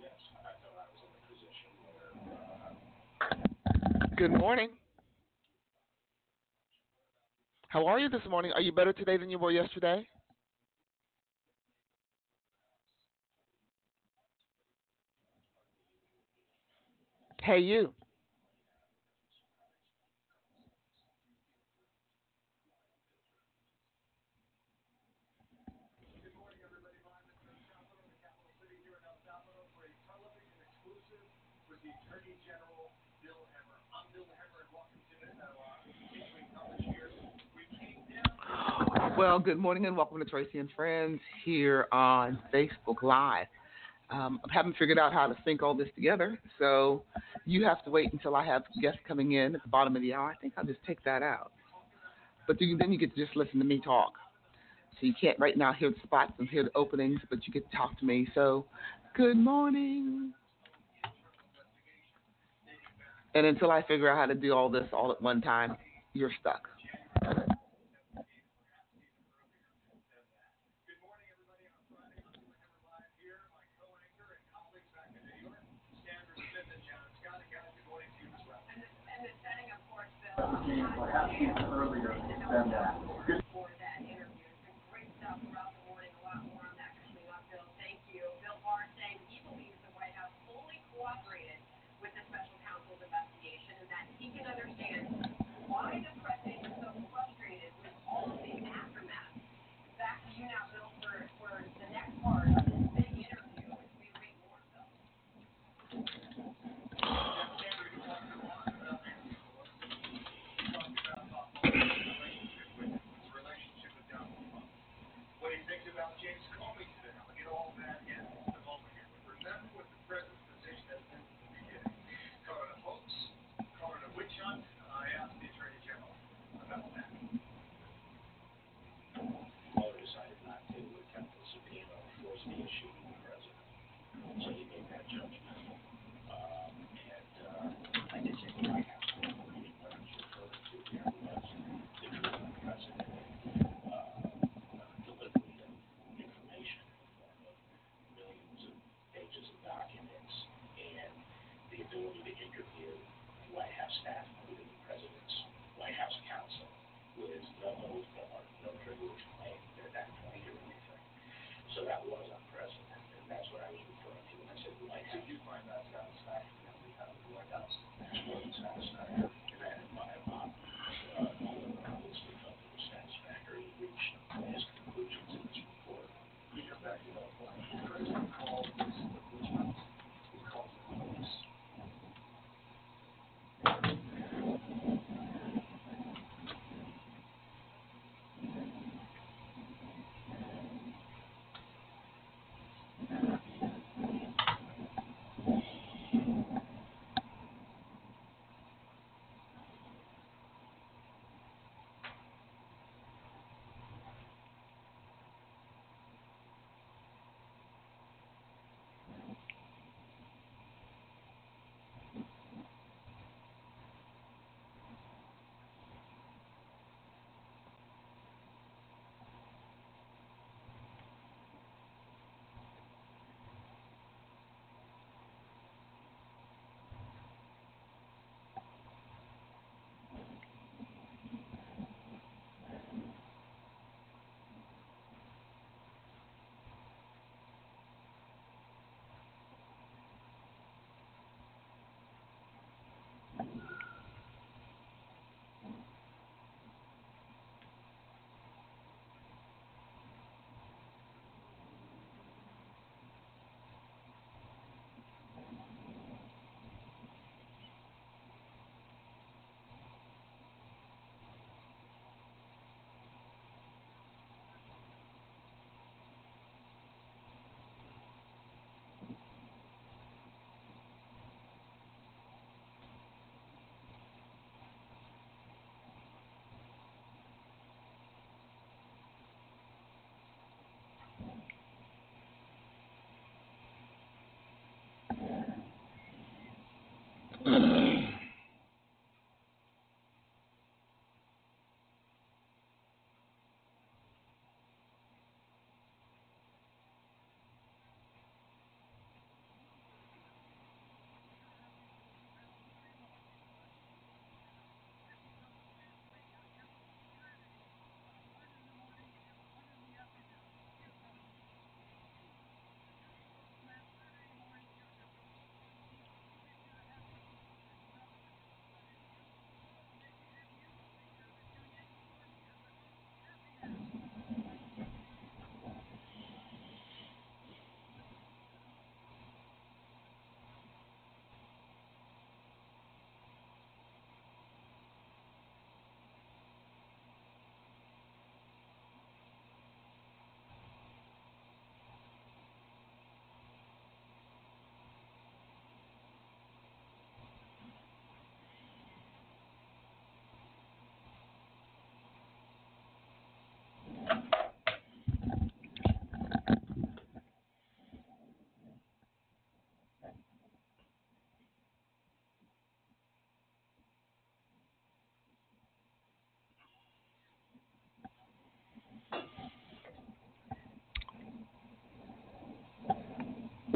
Good morning. How are you this morning? Are you better today than you were yesterday? Hey, you. Well, good morning and welcome to Tracy and Friends here on Facebook Live. I haven't figured out how to sync all this together, so you have to wait until I have guests coming in at the bottom of the hour. I think I'll just take that out. But then you get to just listen to me talk. So you can't right now hear the spots and hear the openings, but you get to talk to me. So, good morning. And until I figure out how to do all this all at one time, you're stuck.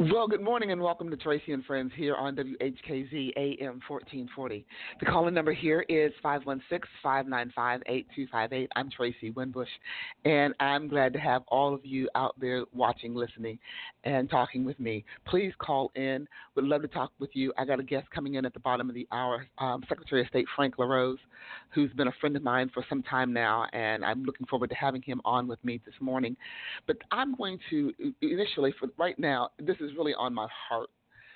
Well, good morning and welcome to Tracy and Friends here on WHKZ AM 1440. The calling number here is 516-595-8258. I'm Tracy Winbush, and I'm glad to have all of you out there watching, listening, and talking with me. Please call in. Would love to talk with you. I got a guest coming in at the bottom of the hour, Secretary of State Frank LaRose, who's been a friend of mine for some time now, and I'm looking forward to having him on with me this morning. But I'm going to, initially, for right now, this is really on my heart.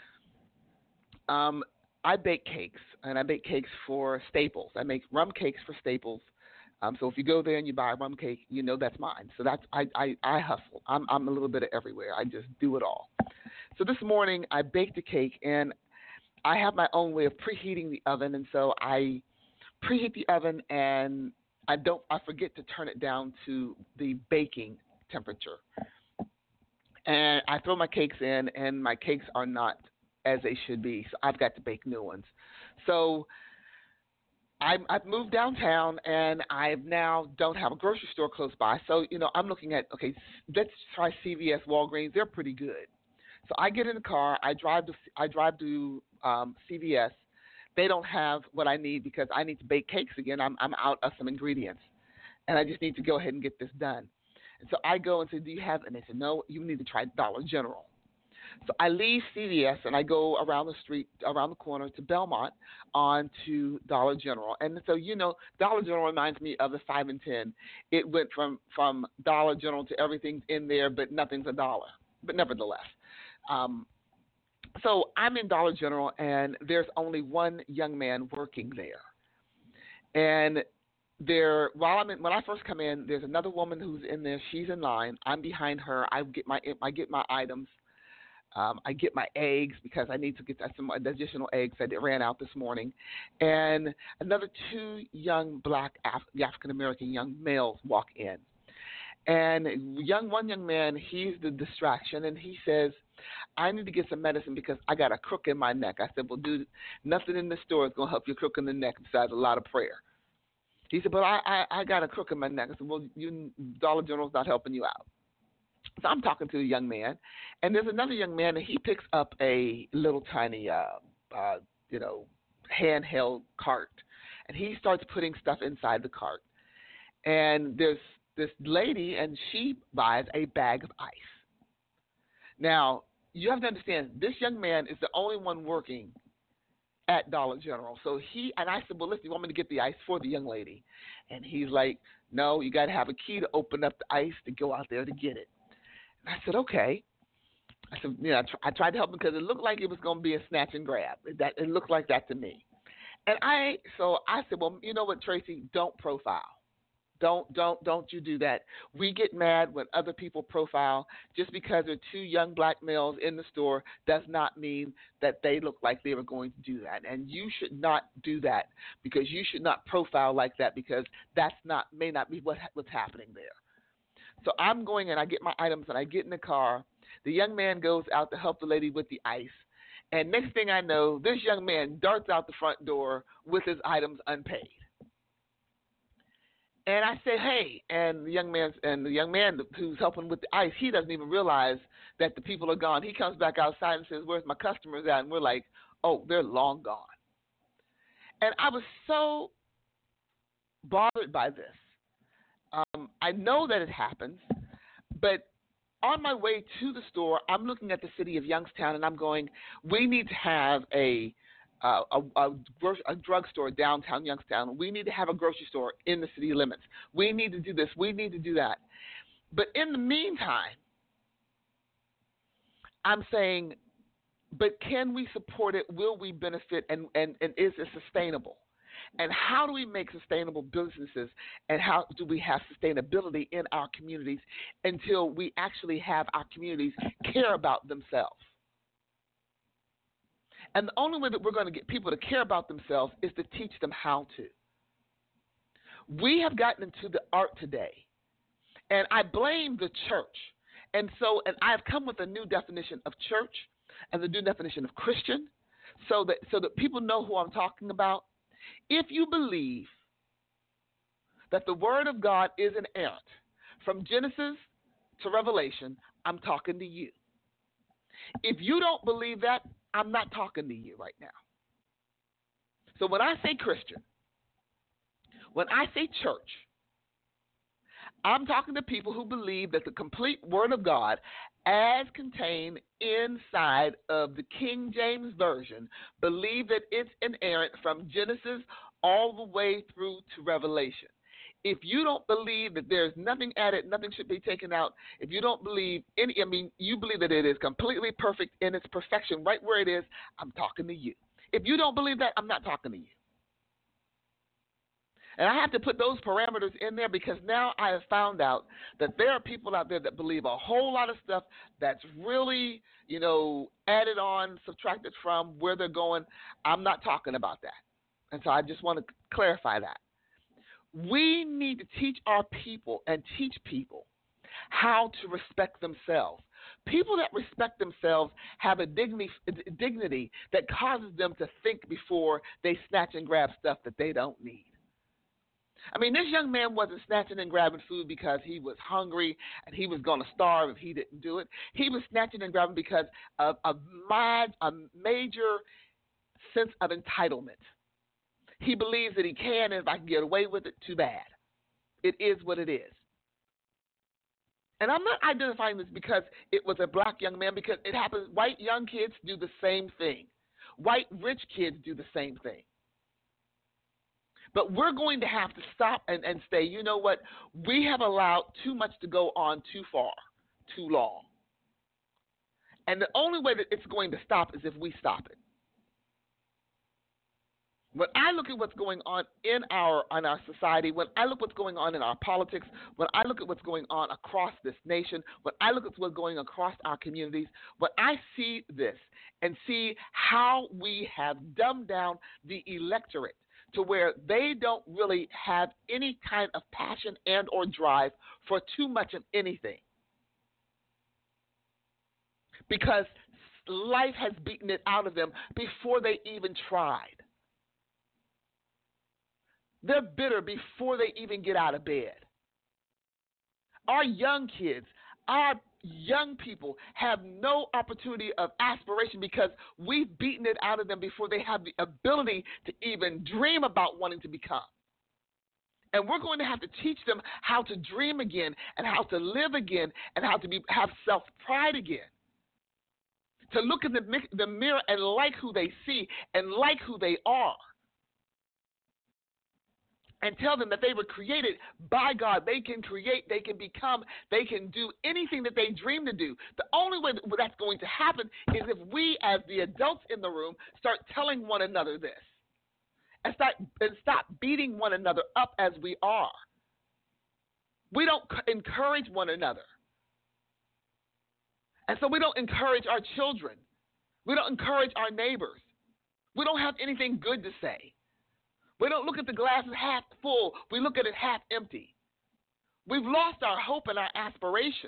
I bake cakes, and I bake cakes for Staples. I make rum cakes for Staples. So if you go there and you buy a rum cake, you know that's mine. So that's I hustle. I'm a little bit of everywhere. I just do it all. So this morning I baked a cake, and I have my own way of preheating the oven, and so I preheat the oven, and I forget to turn it down to the baking temperature. And I throw my cakes in, and my cakes are not as they should be. So I've got to bake new ones. So I've moved downtown, and I now don't have a grocery store close by. So, I'm looking at, okay, let's try CVS, Walgreens. They're pretty good. So I get in the car. I drive to CVS. They don't have what I need because I need to bake cakes again. I'm out of some ingredients, and I just need to go ahead and get this done. And so I go and say, do you have, and they said, no, you need to try Dollar General. So I leave CVS and I go around the street, around the corner to Belmont on to Dollar General. And so, Dollar General reminds me of the 5 and 10. It went from Dollar General to everything's in there, but nothing's a dollar. But nevertheless. So I'm in Dollar General, and there's only one young man working there. And when I first come in, there's another woman who's in there. She's in line. I'm behind her. I get my items. I get my eggs because I need to get some additional eggs that ran out this morning. And another two young black African American young males walk in. And one young man, he's the distraction, and he says, I need to get some medicine because I got a crook in my neck. I said, well, dude, nothing in the store is going to help your crook in the neck besides a lot of prayer. He said, but I got a crook in my neck. I said, well, Dollar General's not helping you out. So I'm talking to a young man, and there's another young man, and he picks up a little tiny, handheld cart, and he starts putting stuff inside the cart. And there's this lady, and she buys a bag of ice. Now, you have to understand, this young man is the only one working at Dollar General. So I said, well, listen, you want me to get the ice for the young lady? And he's like, no, you got to have a key to open up the ice to go out there to get it. And I said, okay. I said, I tried to help him because it looked like it was going to be a snatch and grab. It looked like that to me. And I said, well, you know what, Tracy, don't profile. Don't you do that. We get mad when other people profile. Just because there are two young black males in the store does not mean that they look like they were going to do that. And you should not do that because you should not profile like that because may not be what's happening there. So I'm going and I get my items and I get in the car. The young man goes out to help the lady with the ice. And next thing I know, this young man darts out the front door with his items unpaid. And I say, hey, and the young man who's helping with the ice, he doesn't even realize that the people are gone. He comes back outside and says, where's my customers at? And we're like, oh, they're long gone. And I was so bothered by this. I know that it happens, but on my way to the store, I'm looking at the city of Youngstown, and I'm going, we need to have a drugstore downtown Youngstown. We need to have a grocery store in the city limits. We need to do this. We need to do that. But in the meantime, I'm saying, but can we support it? Will we benefit? And is it sustainable? And how do we make sustainable businesses? And how do we have sustainability in our communities until we actually have our communities care about themselves? And the only way that we're going to get people to care about themselves is to teach them how to. We have gotten into the art today, and I blame the church. And I've come with a new definition of church and the new definition of Christian so that people know who I'm talking about. If you believe that the Word of God is inerrant, from Genesis to Revelation, I'm talking to you. If you don't believe that, I'm not talking to you right now. So when I say Christian, when I say church, I'm talking to people who believe that the complete Word of God, as contained inside of the King James Version, believe that it's inerrant from Genesis all the way through to Revelation. If you don't believe that there's nothing added, nothing should be taken out, if you don't believe you believe that it is completely perfect in its perfection right where it is, I'm talking to you. If you don't believe that, I'm not talking to you. And I have to put those parameters in there because now I have found out that there are people out there that believe a whole lot of stuff that's really, added on, subtracted from where they're going. I'm not talking about that. And so I just want to clarify that. We need to teach our people and teach people how to respect themselves. People that respect themselves have a dignity that causes them to think before they snatch and grab stuff that they don't need. I mean, this young man wasn't snatching and grabbing food because he was hungry and he was going to starve if he didn't do it. He was snatching and grabbing because of a major sense of entitlement. He believes that he can, and if I can get away with it, too bad. It is what it is. And I'm not identifying this because it was a black young man, because it happens. White young kids do the same thing. White rich kids do the same thing. But we're going to have to stop and say, you know what? We have allowed too much to go on too far, too long. And the only way that it's going to stop is if we stop it. When I look at what's going on in our society, when I look at what's going on in our politics, when I look at what's going on across this nation, when I look at what's going across our communities, when I see this and see how we have dumbed down the electorate to where they don't really have any kind of passion and or drive for too much of anything, because life has beaten it out of them before they even tried. They're bitter before they even get out of bed. Our young kids, our young people have no opportunity of aspiration because we've beaten it out of them before they have the ability to even dream about wanting to become. And we're going to have to teach them how to dream again and how to live again and how to have self-pride again. To look in the mirror and like who they see and like who they are. And tell them that they were created by God. They can create, they can become, they can do anything that they dream to do. The only way that that's going to happen is if we, as the adults in the room, start telling one another this. And stop beating one another up as we are. We don't encourage one another. And so we don't encourage our children. We don't encourage our neighbors. We don't have anything good to say. We don't look at the glass as half full. We look at it half empty. We've lost our hope and our aspiration.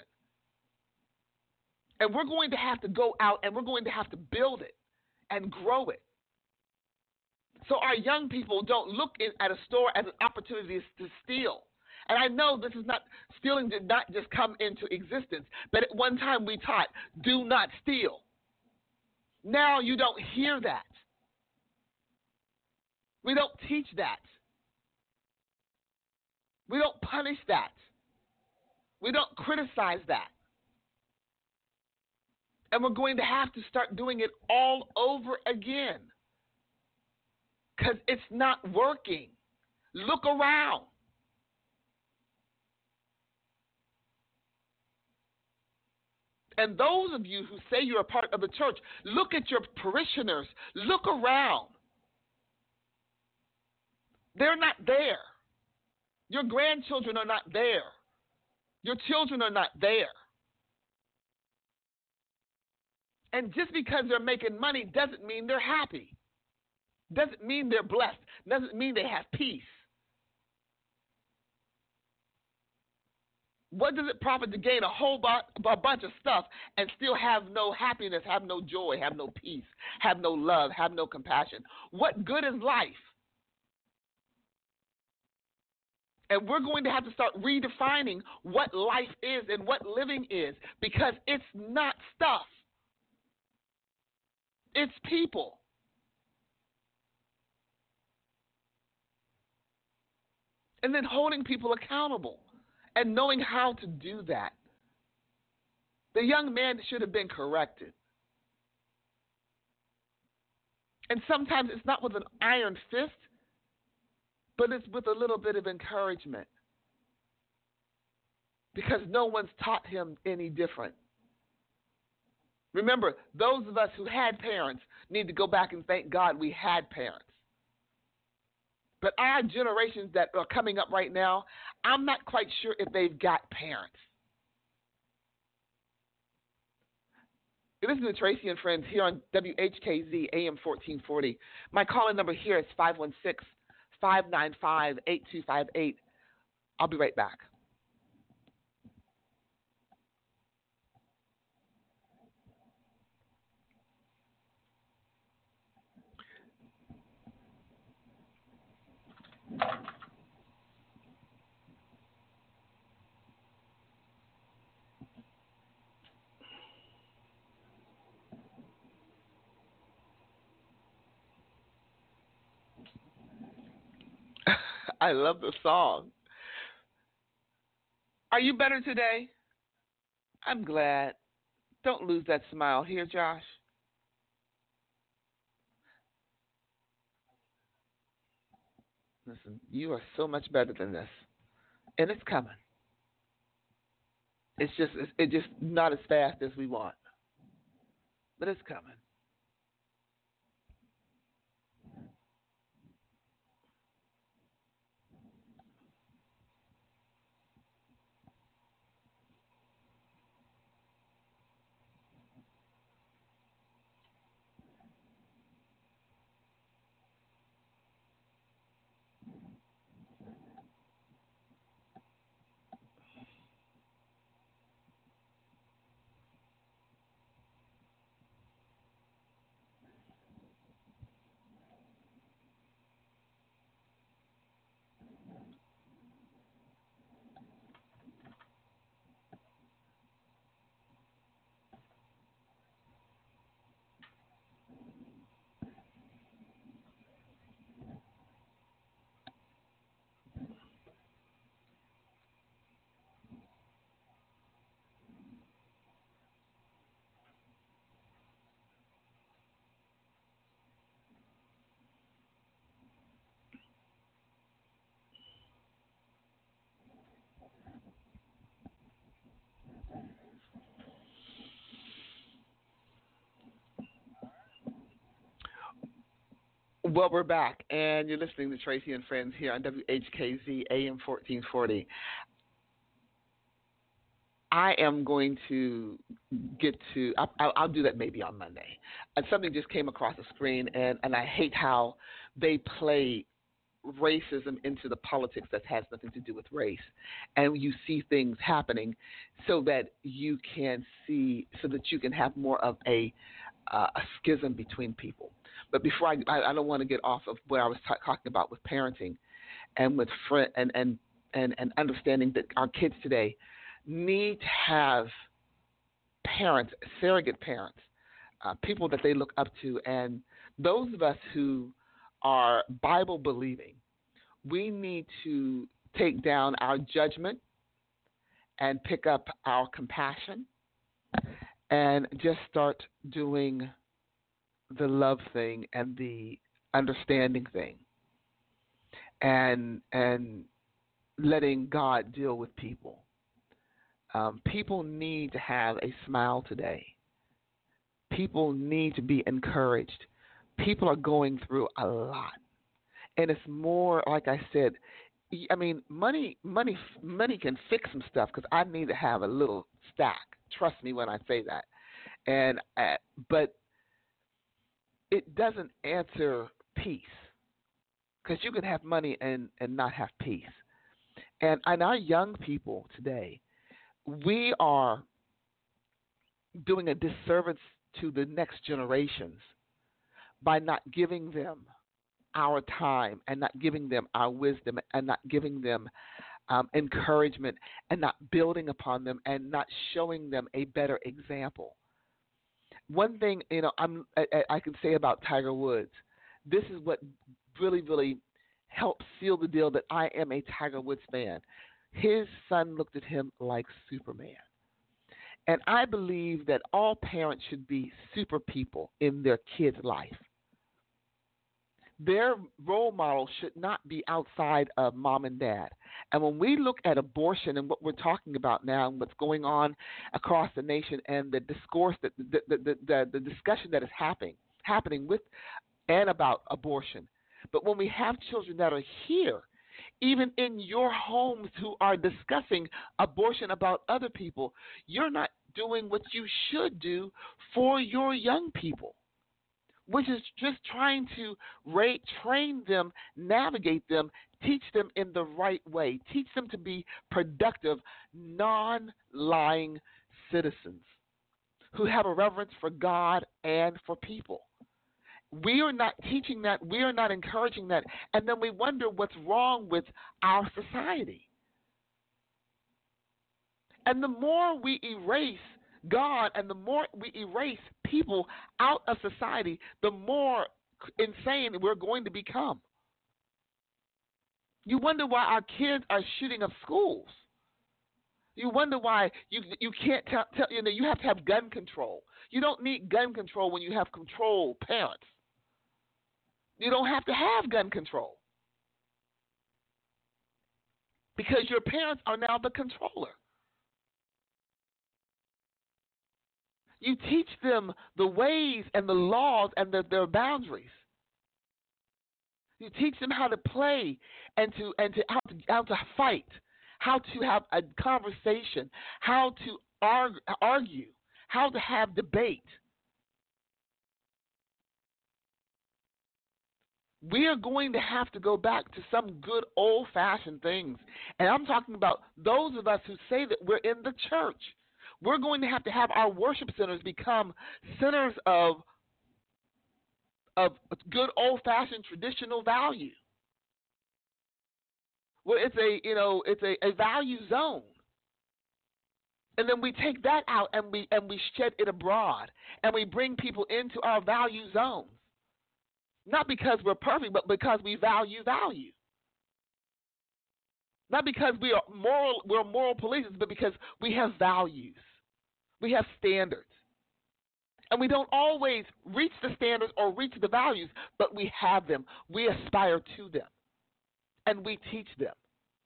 And we're going to have to go out and we're going to have to build it and grow it. So our young people don't look at a store as an opportunity to steal. And I know this is not, stealing did not just come into existence, but at one time we taught, do not steal. Now you don't hear that. We don't teach that. We don't punish that. We don't criticize that. And we're going to have to start doing it all over again. Because it's not working. Look around. And those of you who say you're a part of the church, look at your parishioners. Look around. They're not there. Your grandchildren are not there. Your children are not there. And just because they're making money doesn't mean they're happy. Doesn't mean they're blessed. Doesn't mean they have peace. What does it profit to gain a bunch of stuff and still have no happiness, have no joy, have no peace, have no love, have no compassion? What good is life? And we're going to have to start redefining what life is and what living is, because it's not stuff. It's people. And then holding people accountable and knowing how to do that. The young man should have been corrected. And sometimes it's not with an iron fist, but it's with a little bit of encouragement. Because no one's taught him any different. Remember, those of us who had parents need to go back and thank God we had parents. But our generations that are coming up right now, I'm not quite sure if they've got parents. You're listening to Tracy and Friends here on WHKZ AM 1440. My calling number here is 516-595-8258. I'll be right back. I love the song. Are you better today? I'm glad. Don't lose that smile here, Josh. Listen, you are so much better than this. And it's coming. It's just not as fast as we want. But it's coming. Well, we're back, and you're listening to Tracy and Friends here on WHKZ AM 1440. I am going to get to, I'll do that maybe on Monday. And something just came across the screen, and I hate how they play racism into the politics that has nothing to do with race. And you see things happening so that you can see, so that you can have more of a schism between people. But before I don't want to get off of what I was talking about with parenting and with and understanding that our kids today need to have parents, surrogate parents, people that they look up to, and those of us who are Bible believing, we need to take down our judgment and pick up our compassion and just start doing the love thing and the understanding thing and letting God deal with people. People need to have a smile today. People need to be encouraged. People are going through a lot, and it's more like I said. I mean, money can fix some stuff because I need to have a little stack. Trust me when I say that. And but it doesn't answer peace because you can have money and not have peace. And our young people today, we are doing a disservice to the next generations by not giving them our time and not giving them our wisdom and not giving them encouragement and not building upon them and not showing them a better example. one thing I can say about Tiger Woods. This is what really, really helped seal the deal that I am a Tiger Woods fan. His son looked at him like Superman. And I believe that all parents should be super people in their kids' life. Their role model should not be outside of mom and dad. And when we look at abortion and what we're talking about now and what's going on across the nation and the discourse that the discussion that is happening with and about abortion, but when we have children that are here, even in your homes, who are discussing abortion about other people, you're not doing what you should do for your young people, which is just trying to train them, navigate them, teach them in the right way, teach them to be productive, non-lying citizens who have a reverence for God and for people. We are not teaching that. We are not encouraging that. And then we wonder what's wrong with our society. And the more we erase God and the more we erase people out of society, the more insane we're going to become. You wonder why our kids are shooting up schools. You wonder why you can't tell you have to have gun control. You don't need gun control when you have control parents. You don't have to have gun control because your parents are now the controller. You teach them the ways and the laws and their boundaries. You teach them how to play and how to fight, how to have a conversation, how to argue, how to have debate. We are going to have to go back to some good old-fashioned things. And I'm talking about those of us who say that we're in the church. We're going to have our worship centers become centers of good old-fashioned traditional value. Where it's a value zone. And then we take that out and we shed it abroad and we bring people into our value zones. Not because we're perfect, but because we value. Not because we're moral police, but because we have values. We have standards. And we don't always reach the standards or reach the values, but we have them. We aspire to them. And we teach them.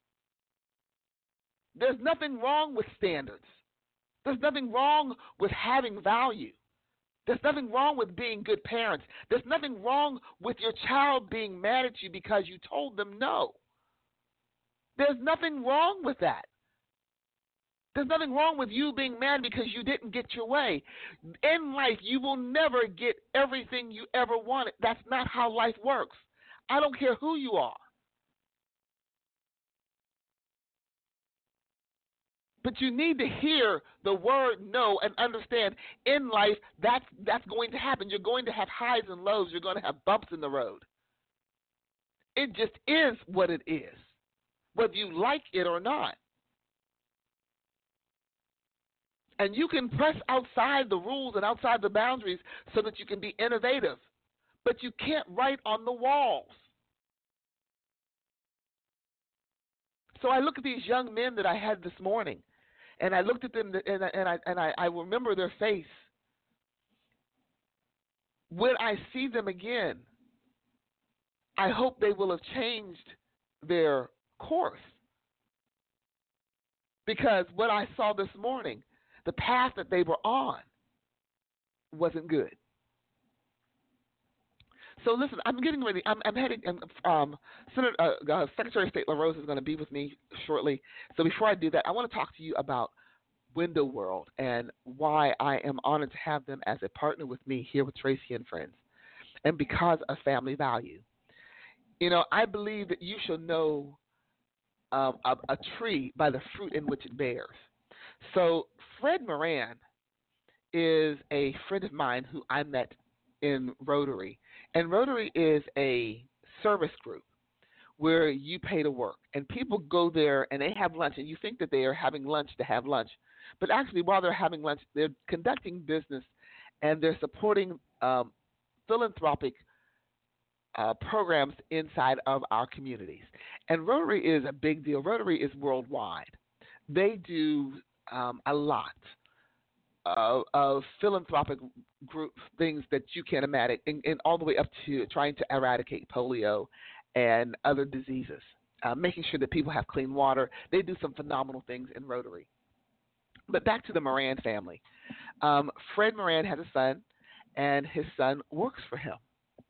There's nothing wrong with standards. There's nothing wrong with having value. There's nothing wrong with being good parents. There's nothing wrong with your child being mad at you because you told them no. There's nothing wrong with that. There's nothing wrong with you being mad because you didn't get your way. In life, you will never get everything you ever wanted. That's not how life works. I don't care who you are. But you need to hear the word no and understand in life that's going to happen. You're going to have highs and lows. You're going to have bumps in the road. It just is what it is, whether you like it or not. And you can press outside the rules and outside the boundaries so that you can be innovative. But you can't write on the walls. So I look at these young men that I had this morning, and I looked at them, and I remember their face. When I see them again, I hope they will have changed their course. Because what I saw this morning, the path that they were on, wasn't good. So listen, I'm getting ready. I'm heading. Secretary of State LaRose is going to be with me shortly. So before I do that, I want to talk to you about Window World and why I am honored to have them as a partner with me here with Tracy and Friends, and because of family value. You know, I believe that you shall know a tree by the fruit in which it bears. So Fred Moran is a friend of mine who I met in Rotary. And Rotary is a service group where you pay to work. And people go there and they have lunch, and you think that they are having lunch to have lunch. But actually, while they're having lunch, they're conducting business and they're supporting philanthropic programs inside of our communities. And Rotary is a big deal. Rotary is worldwide. They do a lot of philanthropic group things that you can imagine, and all the way up to trying to eradicate polio and other diseases, making sure that people have clean water. They do some phenomenal things in Rotary. But back to the Moran family. Fred Moran has a son, and his son works for him.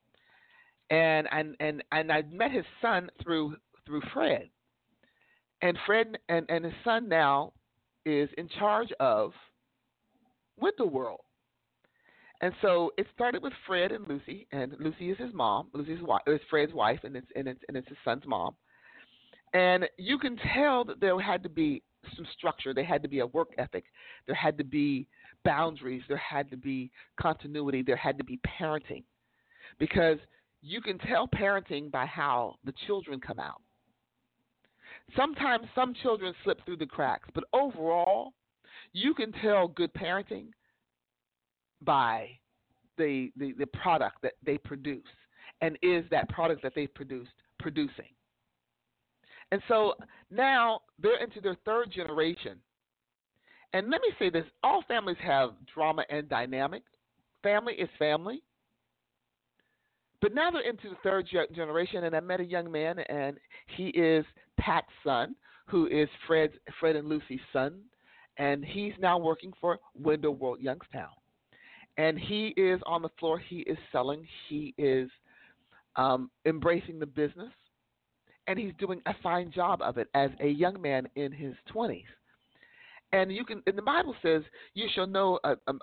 And I met his son through Fred, and Fred and his son now is in charge of Winter World. And so it started with Fred and Lucy, and Lucy is his mom. Lucy's wife is Fred's wife, and it's his son's mom. And you can tell that there had to be some structure. There had to be a work ethic. There had to be boundaries. There had to be continuity. There had to be parenting, because you can tell parenting by how the children come out. Sometimes some children slip through the cracks, but overall, you can tell good parenting by the product that they produce, and is that product that they produced producing. And so now they're into their third generation. And let me say this, all families have drama and dynamic. Family is family. But now they're into the third generation, and I met a young man, and he is Pat's son, who is Fred and Lucy's son, and he's now working for Window World Youngstown. And he is on the floor. He is selling. He is embracing the business, and he's doing a fine job of it as a young man in his 20s. And you can, and the Bible says, you shall know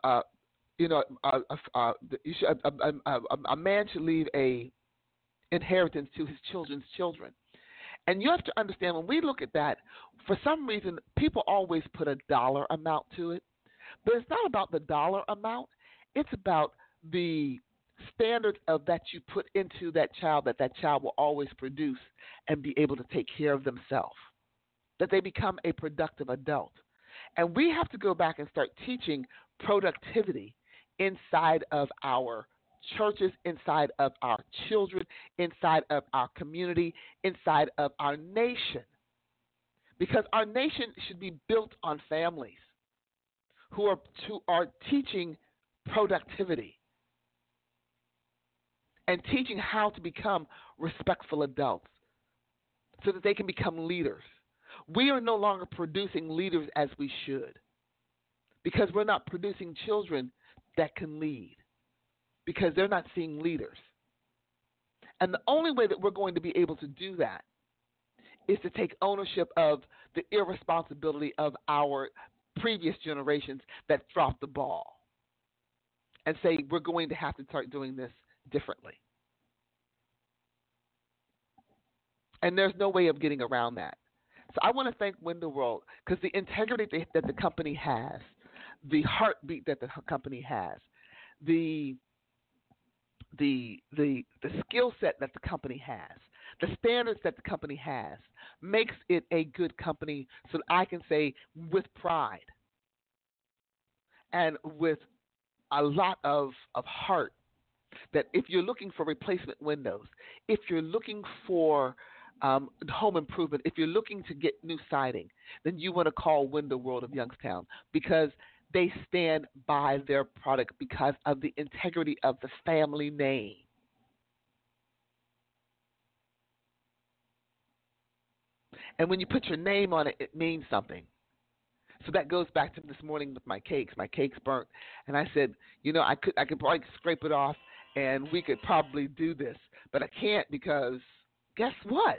a man should leave a inheritance to his children's children. And you have to understand, when we look at that, for some reason, people always put a dollar amount to it. But it's not about the dollar amount. It's about the standards of that you put into that child, that child will always produce and be able to take care of themselves, that they become a productive adult. And we have to go back and start teaching productivity inside of our churches, inside of our children, inside of our community, inside of our nation. Because our nation should be built on families who are teaching productivity and teaching how to become respectful adults so that they can become leaders. We are no longer producing leaders as we should, because we're not producing children that can lead, because they're not seeing leaders. And the only way that we're going to be able to do that is to take ownership of the irresponsibility of our previous generations that dropped the ball and say we're going to have to start doing this differently. And there's no way of getting around that. So I want to thank Window World, because the integrity that the company has, the heartbeat that the company has, the skill set that the company has, the standards that the company has, makes it a good company, so that I can say with pride and with a lot of heart that if you're looking for replacement windows, if you're looking for home improvement, if you're looking to get new siding, then you want to call Window World of Youngstown, because they stand by their product because of the integrity of the family name. And when you put your name on it, it means something. So that goes back to this morning with my cakes. My cakes burnt, and I said, I could probably scrape it off, and we could probably do this, but I can't, because guess what?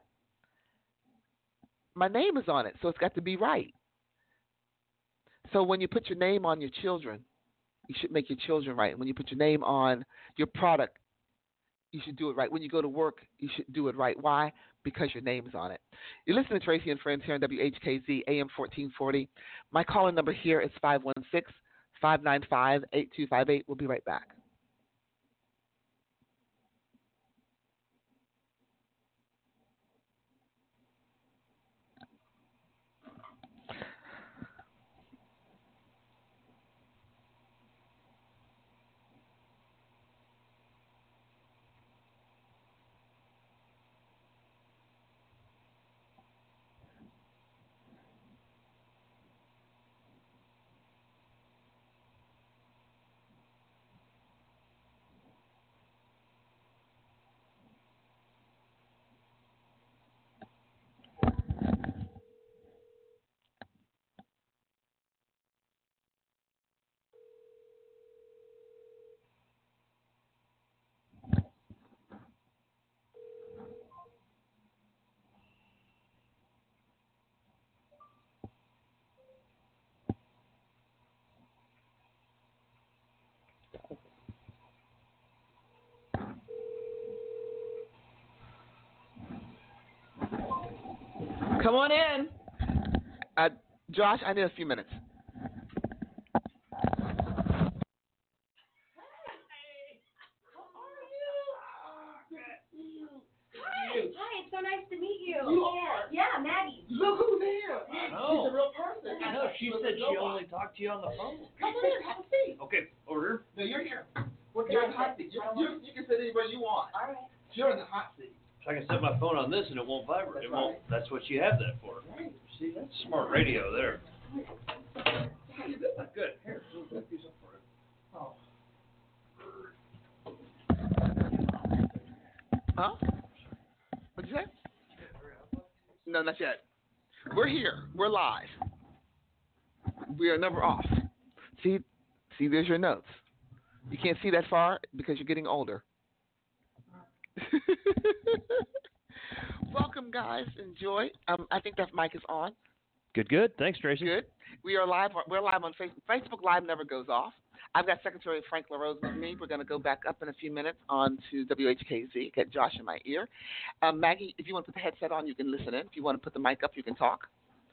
My name is on it, so it's got to be right. So when you put your name on your children, you should make your children right. When you put your name on your product, you should do it right. When you go to work, you should do it right. Why? Because your name is on it. You're listening to Tracy and Friends here on WHKZ AM 1440. My call-in number here is 516-595-8258. We'll be right back. Come on in. Josh, I need a few minutes. Hi, it's so nice to meet you. You are? Yeah, Maggie. Look who's here. I know. She's a real person. I know. She said she only talked to you on the phone. Come on in, have a seat. Okay, over here. No, you're here. You're in the hot seat. You can sit anywhere you want. All right. You're in the hot seat. So I can set my phone on this and it won't vibrate. That's It won't. right. That's what you have that for. Right. See, that's smart radio there. How you doing? Good. Here, lift these up for you. Oh. Huh? What'd you say? No, not yet. We're here. We're live. We are never off. See, there's your notes. You can't see that far because you're getting older. Welcome, guys. Enjoy. I think that mic is on. Good. Thanks, Tracy. Good. We are live. We're live on Facebook. Facebook Live never goes off. I've got Secretary Frank LaRose with me. We're going to go back up in a few minutes on to WHKZ. Get Josh in my ear. Maggie, if you want to put the headset on, you can listen in. If you want to put the mic up, you can talk.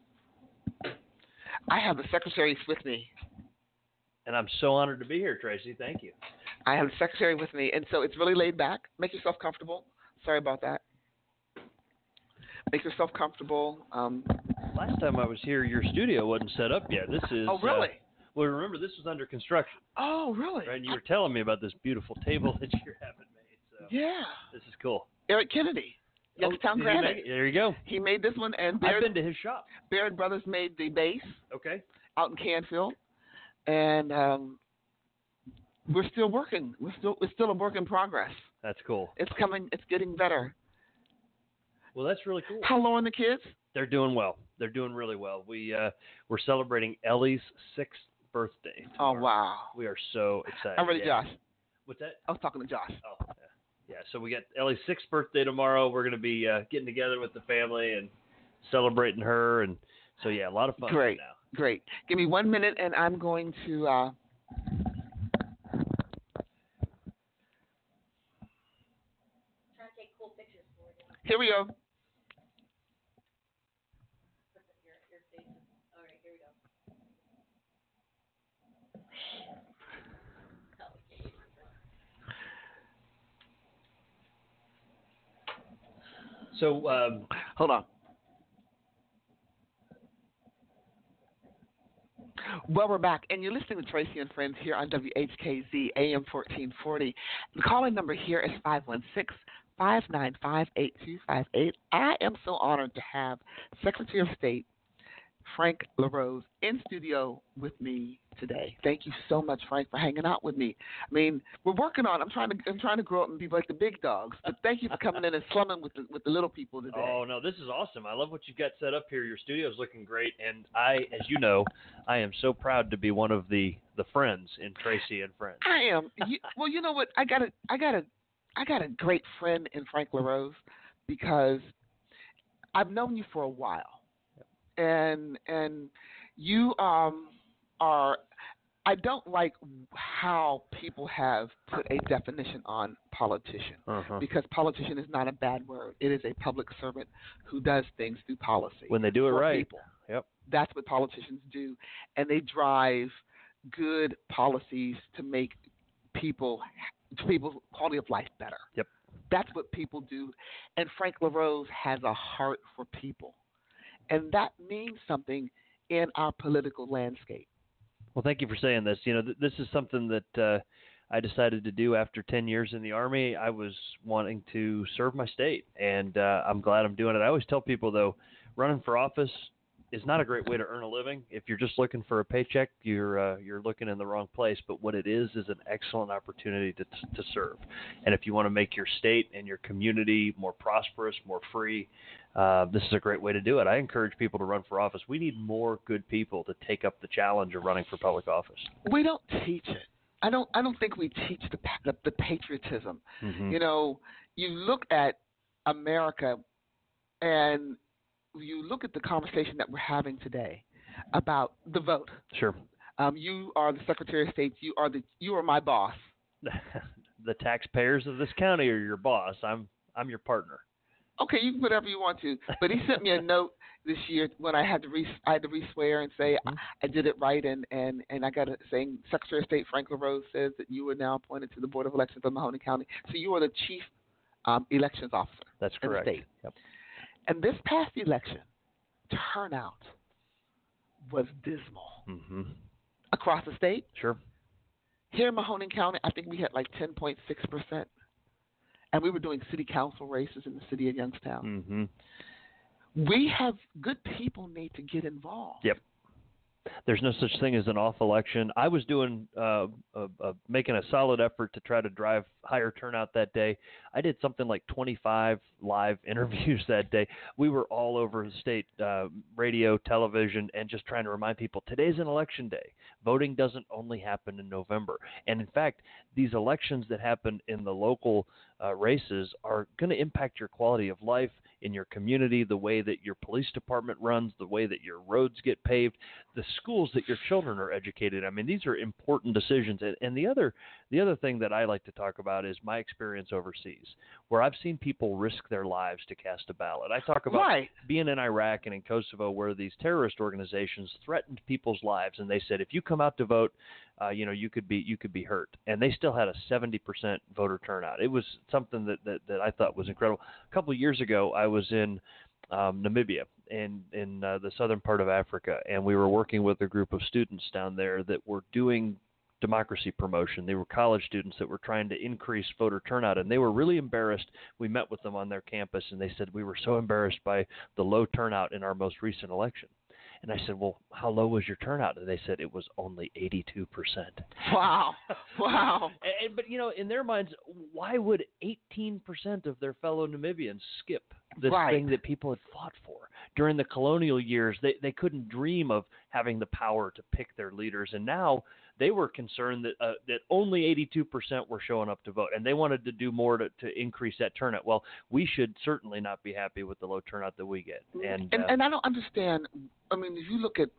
I have the secretaries with me. And I'm so honored to be here, Tracy. Thank you. I have the secretary with me, and so it's really laid back. Make yourself comfortable. Sorry about that. Make yourself comfortable. Last time I was here, your studio wasn't set up yet. This is. Oh, really? Well, remember, this was under construction. Oh, really? Right? And you were telling me about this beautiful table that you're having made. So Yeah. This is cool. Eric Kennedy. Youngstown did he Granite. make it? There you go. He made this one, and I've been to his shop. Baird Brothers made the base Okay. out in Canfield, and we're still working. It's still a work in progress. That's cool. It's coming. It's getting better. Well, that's really cool. How low are the kids? They're doing well. They're doing really well. We're celebrating Ellie's 6th birthday tomorrow. Oh, wow. We are so excited. I'm ready, Yeah. Josh. What's that? I was talking to Josh. Oh, yeah. Yeah, so we got Ellie's 6th birthday tomorrow. We're going to be getting together with the family and celebrating her. And so, yeah, a lot of fun Great. right now. Great. Give me 1 minute, and I'm going to Trying to take cool pictures for you. here we go. Your faces. All right, here we go. So, Hold on. Well, we're back, and you're listening to Tracy and Friends here on WHKZ AM 1440. The calling number here is 516-595-8258. I am so honored to have Secretary of State Frank LaRose in studio with me today. Thank you so much, Frank, for hanging out with me. I mean, we're working on. I'm trying to grow up and be like the big dogs. But thank you for coming in and slumming with the little people today. oh, no, this is awesome. I love what you've got set up here. Your studio's looking great. And as you know, I am so proud to be one of the friends in Tracy and Friends. I am. Well, you know what? I got a great friend in Frank LaRose because I've known you for a while, and you are. I don't like how people have put a definition on politician because politician is not a bad word. It is a public servant who does things through policy. When they do it for right. people. Yep. That's what politicians do, and they drive good policies to make people's quality of life better. Yep. That's what people do, and Frank LaRose has a heart for people, and that means something in our political landscape. Well, thank you for saying this. You know, this is something that I decided to do after 10 years in the Army. I was wanting to serve my state, and I'm glad I'm doing it. I always tell people, though, running for office is not a great way to earn a living. If you're just looking for a paycheck, you're looking in the wrong place. But what it is an excellent opportunity to serve. And if you want to make your state and your community more prosperous, more free, this is a great way to do it. I encourage people to run for office. We need more good people to take up the challenge of running for public office. We don't teach it. I don't think we teach the patriotism. Mm-hmm. You know, you look at America and you look at the conversation that we're having today about the vote. Sure. You are the Secretary of State. You are my boss. The taxpayers of this county are your boss. I'm your partner. Okay, you can put whatever you want to. But he sent me a note this year when I had to re-swear and say Mhm. I did it right, and I got it saying Secretary of State Frank LaRose says that you are now appointed to the Board of Elections of Mahoney County. So you are the chief elections officer That's in the correct. state. Yep. And this past election, turnout was dismal Hmm. across the state. Sure. Here in Mahoning County, I think we had like 10.6%. And we were doing city council races in the city of Youngstown. Hmm. We have good people need to get involved. Yep. There's no such thing as an off election. I was doing making a solid effort to try to drive higher turnout that day. I did something like 25 live interviews that day. We were all over the state, radio, television, and just trying to remind people today's an election day. Voting doesn't only happen in November. And in fact, these elections that happen in the local races are going to impact your quality of life in your community, the way that your police department runs, the way that your roads get paved, the schools that your children are educated. I mean, these are important decisions. And the other thing that I like to talk about is my experience overseas, where I've seen people risk their lives to cast a ballot. I talk about being in Iraq and in Kosovo, where these terrorist organizations threatened people's lives, and they said, if you come out to vote, you could be hurt. And they still had a 70% voter turnout. It was something that I thought was incredible. A couple of years ago, I was in Namibia in the southern part of Africa, and we were working with a group of students down there that were doing democracy promotion. They were college students that were trying to increase voter turnout, and they were really embarrassed. We met with them on their campus, and they said, we were so embarrassed by the low turnout in our most recent election. And I said, well, how low was your turnout? And they said it was only 82%. Wow. Wow. But, in their minds, why would 18% of their fellow Namibians skip this thing that people had fought for? During the colonial years, they couldn't dream of having the power to pick their leaders. And now they were concerned that only 82% were showing up to vote, and they wanted to do more to increase that turnout. Well, we should certainly not be happy with the low turnout that we get. And I don't understand. I mean, if you look at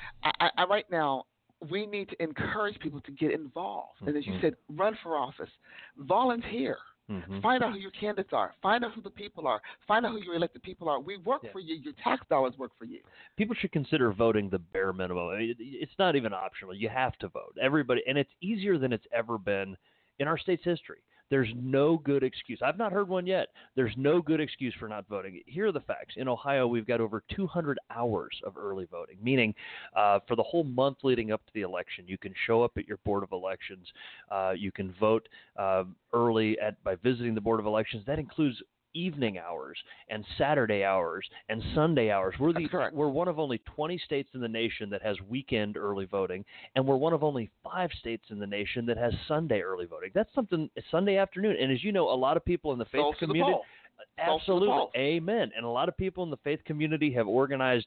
I right now, we need to encourage people to get involved. And as you said, run for office, volunteer. Mm-hmm. Find out who your candidates are. Find out who the people are. Find out who your elected people are. We work for you. Your tax dollars work for you. People should consider voting the bare minimum. I mean, it's not even optional. You have to vote. Everybody, and it's easier than it's ever been in our state's history. There's no good excuse. I've not heard one yet. There's no good excuse for not voting. Here are the facts. In Ohio, we've got over 200 hours of early voting, meaning for the whole month leading up to the election, you can show up at your Board of Elections. You can vote early by visiting the Board of Elections. That includes evening hours and Saturday hours and Sunday hours. We're one of only 20 states in the nation that has weekend early voting, and we're one of only 5 states in the nation that has Sunday early voting. That's something Sunday afternoon. And as you know, a lot of people in the faith community. Absolutely. Amen. And a lot of people in the faith community have organized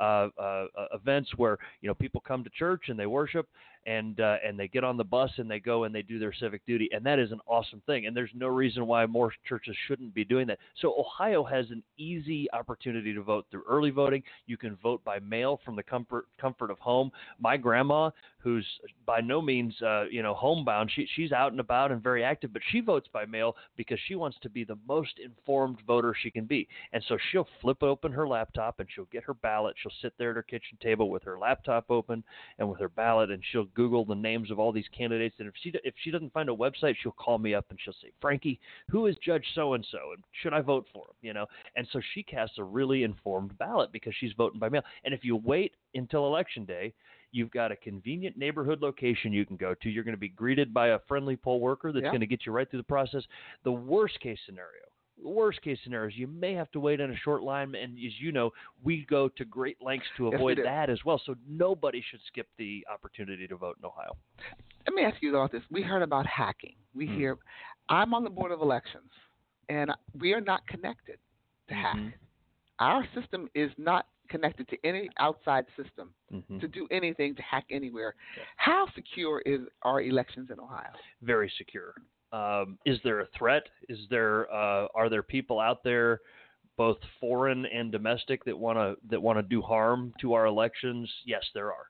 events where, people come to church and they worship and they get on the bus and they go and they do their civic duty. And that is an awesome thing. And there's no reason why more churches shouldn't be doing that. So Ohio has an easy opportunity to vote through early voting. You can vote by mail from the comfort of home. My grandma, who's by no means, homebound, she's out and about and very active, but she votes by mail because she wants to be the most informed voter she can be. And so she'll flip open her laptop and she'll get her ballot. She'll sit there at her kitchen table with her laptop open and with her ballot, and she'll Google the names of all these candidates. And if she doesn't find a website, she'll call me up and she'll say, Frankie, who is Judge so-and-so? And should I vote for him? And so she casts a really informed ballot because she's voting by mail. And if you wait until Election Day, you've got a convenient neighborhood location you can go to. You're going to be greeted by a friendly poll worker that's going to get you right through the process. The worst case scenario is you may have to wait in a short line, and as you know, we go to great lengths to avoid that as well. So nobody should skip the opportunity to vote in Ohio. Let me ask you about this. We heard about hacking. We hear, I'm on the Board of Elections, and we are not connected to hack. Our system is not connected to any outside system to do anything, to hack anywhere. How secure are elections in Ohio? Very secure. Is there a threat? Are there people out there, both foreign and domestic, that want to do harm to our elections? Yes, there are.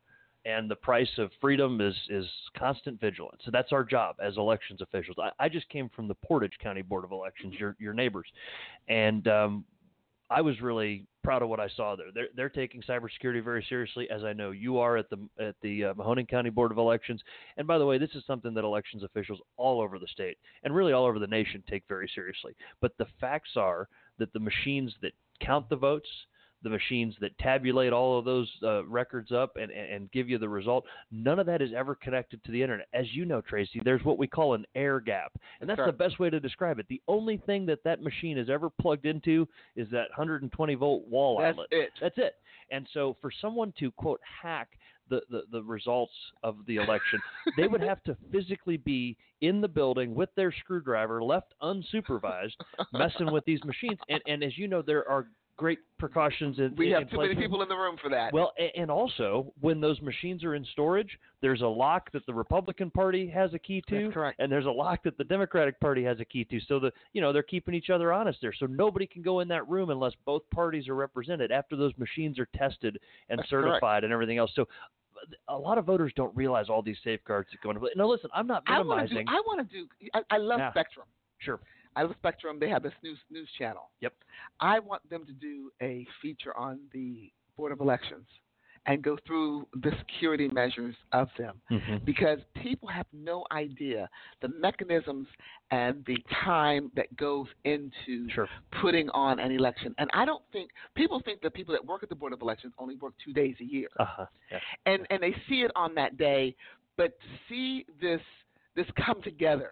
And the price of freedom is constant vigilance. So that's our job as elections officials. I just came from the Portage County Board of Elections, your neighbors, and I was really proud of what I saw there. They're taking cybersecurity very seriously, as I know you are at the Mahoning County Board of Elections. And by the way, this is something that elections officials all over the state and really all over the nation take very seriously. But the facts are that the machines that count the votes, the machines that tabulate all of those records up and give you the result, none of that is ever connected to the internet. As you know, Tracy, there's what we call an air gap, and that's the best way to describe it. The only thing that machine is ever plugged into is that 120-volt wall outlet. That's it. And so for someone to, quote, hack the results of the election, they would have to physically be in the building with their screwdriver, left unsupervised, messing with these machines. And as you know, there are great precautions we have too many people in the room for that. Well, and also when those machines are in storage, there's a lock that the Republican Party has a key to. That's correct. And there's a lock that the Democratic Party has a key to. So they're keeping each other honest there. So nobody can go in that room unless both parties are represented after those machines are tested and certified and everything else. So a lot of voters don't realize all these safeguards that go into play. No, listen, I'm not minimizing. I love Spectrum. Sure. I love Spectrum. They have this news channel. Yep. I want them to do a feature on the Board of Elections and go through the security measures of them, because people have no idea the mechanisms and the time that goes into putting on an election. And I don't think people think that people that work at the Board of Elections only work 2 days a year, and they see it on that day, but to see this come together.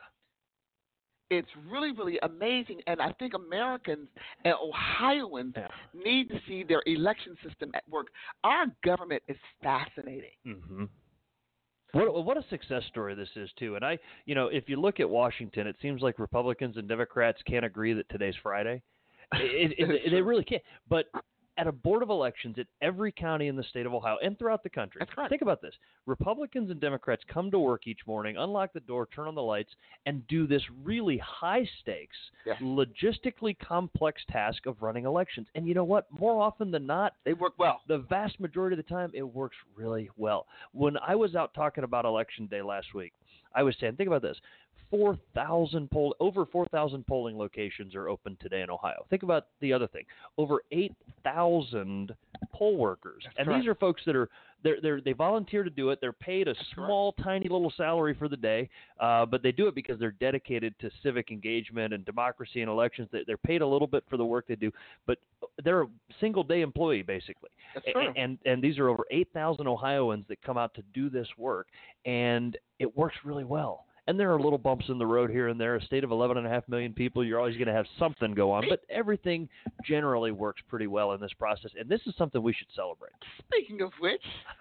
It's really, really amazing, and I think Americans and Ohioans need to see their election system at work. Our government is fascinating. Mm-hmm. What a success story this is, too. And if you look at Washington, it seems like Republicans and Democrats can't agree that today's Friday. They really can't. But at a Board of Elections in every county in the state of Ohio and throughout the country. That's correct. Think about this. Republicans and Democrats come to work each morning, unlock the door, turn on the lights, and do this really high-stakes, logistically complex task of running elections. And you know what? More often than not, they work well. The vast majority of the time, it works really well. When I was out talking about Election Day last week, I was saying, think about this. Over 4,000 polling locations are open today in Ohio. Think about the other thing. Over 8,000 poll workers. That's and right. These are folks that they volunteer to do it. They're paid a small, tiny little salary for the day, but they do it because they're dedicated to civic engagement and democracy and elections. They're paid a little bit for the work they do, but they're a single-day employee, basically. That's true. And these are over 8,000 Ohioans that come out to do this work, and it works really well. And there are little bumps in the road here and there. A state of 11.5 million people, you're always going to have something go on. But everything generally works pretty well in this process. And this is something we should celebrate. Speaking of which,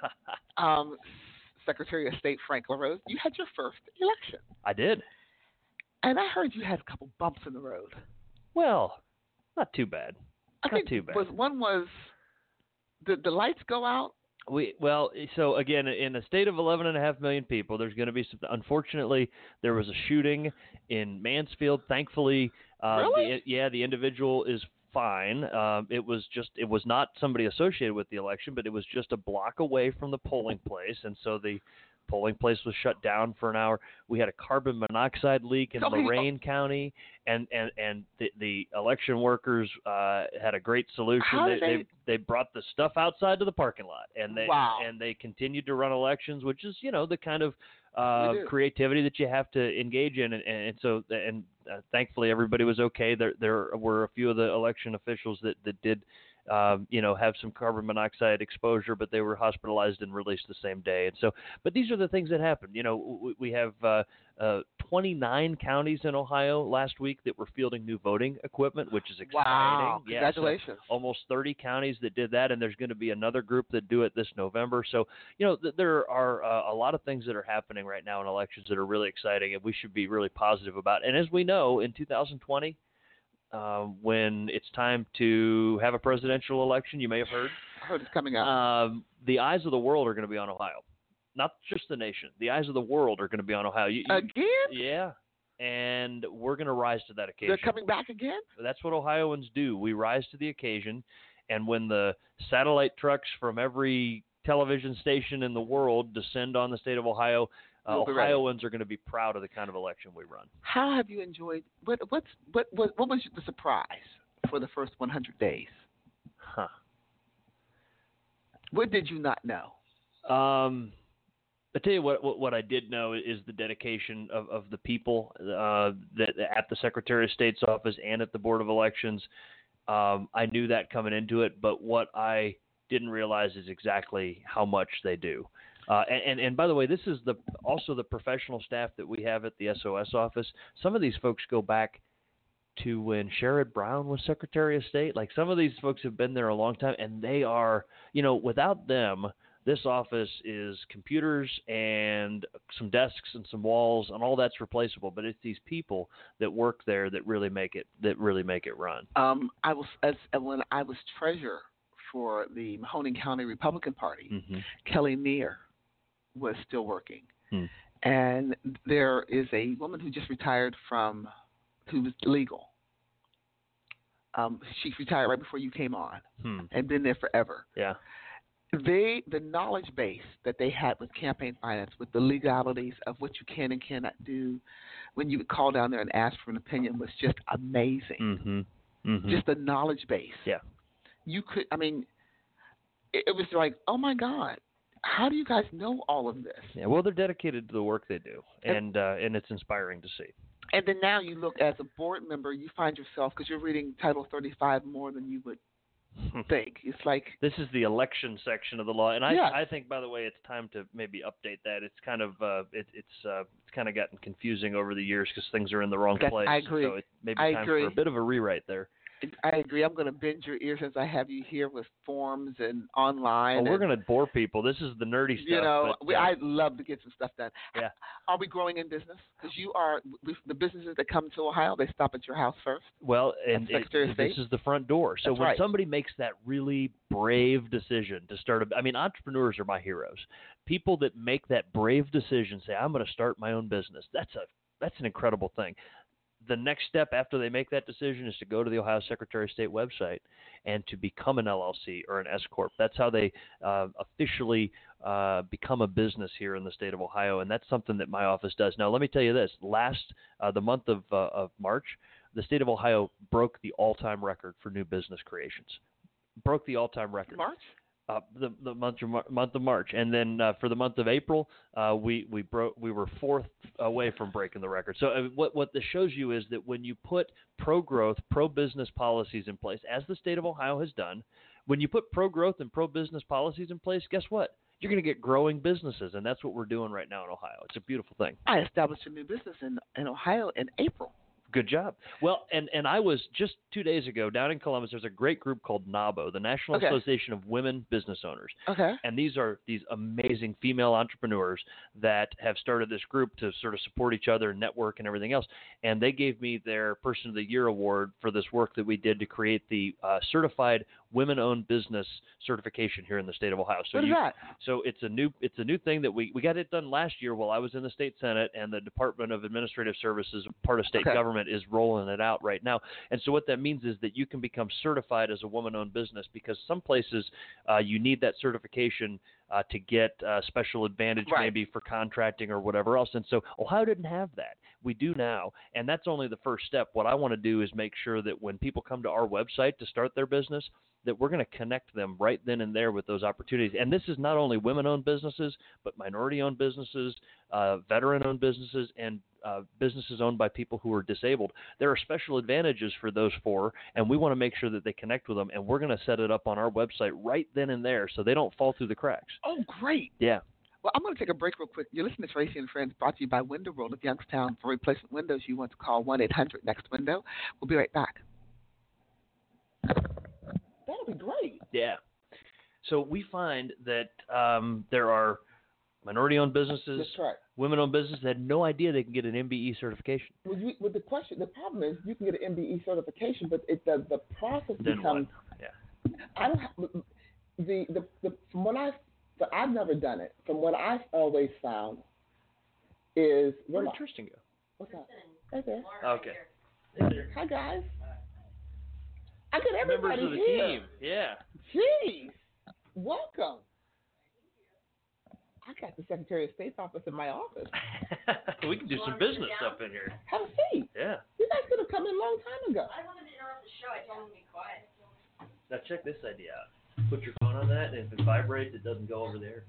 Secretary of State Frank LaRose, you had your first election. I did. And I heard you had a couple bumps in the road. Well, not too bad. Not too bad. One was the lights go out? So again, in a state of 11.5 million people, there's going to be some. Unfortunately, there was a shooting in Mansfield. Thankfully, really? The individual is fine. It was not somebody associated with the election, but it was just a block away from the polling place, and so the polling place was shut down for an hour. We had a carbon monoxide leak in Lorain County, and the election workers had a great solution. They brought the stuff outside to the parking lot, and they continued to run elections, which is the kind of creativity that you have to engage in, and so thankfully everybody was okay. There were a few of the election officials that did have some carbon monoxide exposure, but they were hospitalized and released the same day. And so, but these are the things that happen. We have 29 counties in Ohio last week that were fielding new voting equipment, which is exciting. Wow! Congratulations! So almost 30 counties that did that, and there's going to be another group that do it this November. So, there are a lot of things that are happening right now in elections that are really exciting, and we should be really positive about. And as we know, in 2020. When it's time to have a presidential election, you may have heard. I heard it's coming up. The eyes of the world are going to be on Ohio. Not just the nation. The eyes of the world are going to be on Ohio. Again? Yeah. And we're going to rise to that occasion. They're coming back again? That's what Ohioans do. We rise to the occasion. And when the satellite trucks from every television station in the world descend on the state of Ohio, We'll be ready. Ohioans are going to be proud of the kind of election we run. How have you enjoyed? What was the surprise for the first 100 days? Huh. What did you not know? I tell you what I did know is the dedication of the people that at the Secretary of State's office and at the Board of Elections. I knew that coming into it, but what I didn't realize is exactly how much they do. And by the way, this is also the professional staff that we have at the SOS office. Some of these folks go back to when Sherrod Brown was Secretary of State. Like, some of these folks have been there a long time, and they are, without them, this office is computers and some desks and some walls, and all that's replaceable. But it's these people that work there that really make it run. When I was treasurer for the Mahoning County Republican Party, Mm-hmm. Kelly Neer was still working, Hmm. and there is a woman who just retired who was legal. She retired right before you came on, and been there forever. Yeah. The knowledge base that they had with campaign finance, with the legalities of what you can and cannot do, when you would call down there and ask for an opinion, was just amazing. Mm-hmm. Mm-hmm. Just the knowledge base. Yeah. It was like, oh my God, how do you guys know all of this? Yeah. Well, they're dedicated to the work they do, and it's inspiring to see. And then now you look as a board member, you find yourself, because you're reading Title 35 more than you would think. It's like, this is the election section of the law, and Yes. I think, by the way, it's time to maybe update that. It's kind of it's kind of gotten confusing over the years because things are in the wrong place. I agree. So it's maybe I time agree. for a bit of a rewrite there. I agree. I'm going to bend your ears as I have you here with forms and online. Well, we're going to bore people. This is the nerdy stuff. I'd love to get some stuff done. Yeah. Are we growing in business? Because the businesses that come to Ohio, they stop at your house first. Well, and Secretary of this State? is the front door. So That's when right. somebody makes that really brave decision to start entrepreneurs are my heroes. People that make that brave decision, say, I'm going to start my own business. That's an incredible thing. The next step after they make that decision is to go to the Ohio Secretary of State website and to become an LLC or an S Corp. That's how they officially become a business here in the state of Ohio, and that's something that my office does. Now, let me tell you this: the month of March, the state of Ohio broke the all-time record for new business creations. Broke the all-time record. March? The month of March, and then for the month of April, we were fourth away from breaking the record. So what this shows you is that when you put pro-growth, pro-business policies in place, as the state of Ohio has done, when you put pro-growth and pro-business policies in place, guess what? You're going to get growing businesses, and that's what we're doing right now in Ohio. It's a beautiful thing. I established a new business in Ohio in April. Good job. Well, and I was just 2 days ago down in Columbus. There's a great group called NABO, the National Association of Women Business Owners. Okay. And these are these amazing female entrepreneurs that have started this group to sort of support each other and network and everything else. And they gave me their Person of the Year award for this work that we did to create the Certified Women-Owned Business certification here in the state of Ohio. So what is that? So it's a new thing that we got it done last year while I was in the state Senate, and the Department of Administrative Services, part of state government, is rolling it out right now. And so what that means is that you can become certified as a woman-owned business, because some places you need that certification to get special advantage, maybe for contracting or whatever else. And so Ohio didn't have that. We do now, and that's only the first step. What I want to do is make sure that when people come to our website to start their business, that we're going to connect them right then and there with those opportunities. And this is not only women-owned businesses, but minority-owned businesses, veteran-owned businesses, and businesses owned by people who are disabled. There are special advantages for those four, and we want to make sure that they connect with them, and we're going to set it up on our website right then and there so they don't fall through the cracks. Oh, great. Yeah. Well, I'm going to take a break real quick. You're listening to Tracy and Friends, brought to you by Window World of Youngstown. For replacement windows, you want to call 1-800-NEXT-WINDOW. We'll be right back. That'll be great. Yeah. So we find that there are minority-owned businesses, That's right. women-owned businesses that had no idea they can get an MBE certification. With the problem is you can get an MBE certification, but the process Then becomes. what? Yeah. I don't have, from what I've never done it. From what I've always found is Where did Tristan go? What's that? Right there. Okay. Hi guys. I got everybody Members of the here. team. Yeah. Jeez. Welcome. I got the Secretary of State's office in my office. We can do some business up in here. Have a seat. Yeah. You guys could have come in a long time ago. I wanted to interrupt the show. I told him to be quiet. Now check this idea out. Put your phone on that, and if it vibrates, it doesn't go over there.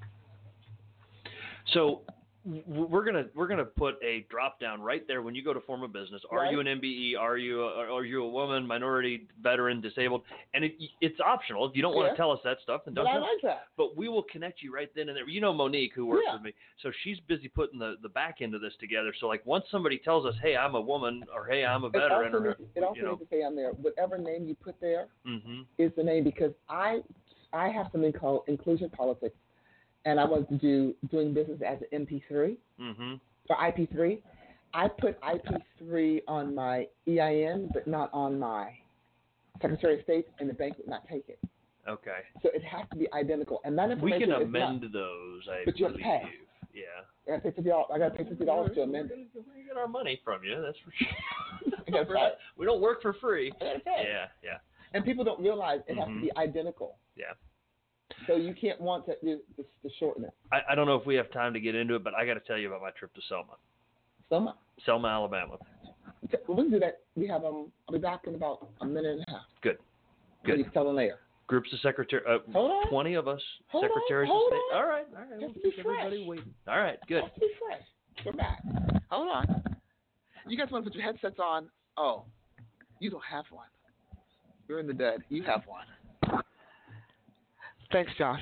So we're gonna put a drop down right there when you go to form a business. Are Right. you an MBE? Are you a woman, minority, veteran, disabled? And it's optional. If you don't want Yeah. to tell us that stuff, then don't. But I tell us. like that. But we will connect you right then and there. You know Monique, who works Yeah. with me, so she's busy putting the back end of this together. So like once somebody tells us, hey, I'm a woman, or hey, I'm a veteran, It also needs to say on there, whatever name you put there Mm-hmm. is the name, because I have something called inclusion politics, and I wanted to do doing business as an MP3 Mm-hmm. for IP3. I put IP3 on my EIN, but not on my Secretary of State, and the bank would not take it. Okay. So it has to be identical, and that We information can is amend not. those, I But you have believe. to pay. Yeah. I got to pay $50 to amend it. We get our money from you, that's for sure. I gotta pay. We don't work for free. I got to pay. Yeah. And people don't realize it has to Mhm. be identical. Yeah. So you can't want to shorten it. I don't know if we have time to get into it, but I got to tell you about my trip to Selma. Selma, Alabama. We can do that. We have I'll be back in about a minute and a half. Good. You can tell them later. Groups of secretary, Hold on. 20 of us, Hold on, secretaries hold of state. on. All right. Just We'll to be keep everybody fresh. waiting. All right, good. Let's be fresh. We're back. Hold on. You guys want to put your headsets on? Oh, you don't have one. You're in the dead. You have one. Thanks, Josh.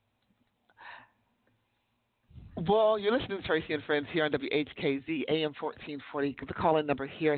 Well, you're listening to Tracy and Friends here on WHKZ AM 1440. The call-in number here is